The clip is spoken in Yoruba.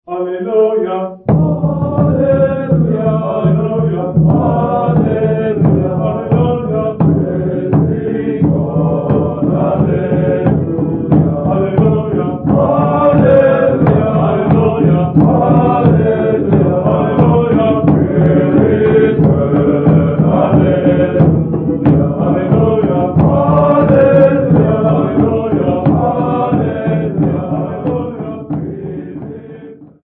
Hallelujah. Hallelujah. Hallelujah. Hallelujah. Hallelujah. Praise be God. Hallelujah. Hallelujah. Hallelujah. Hallelujah. Hallelujah.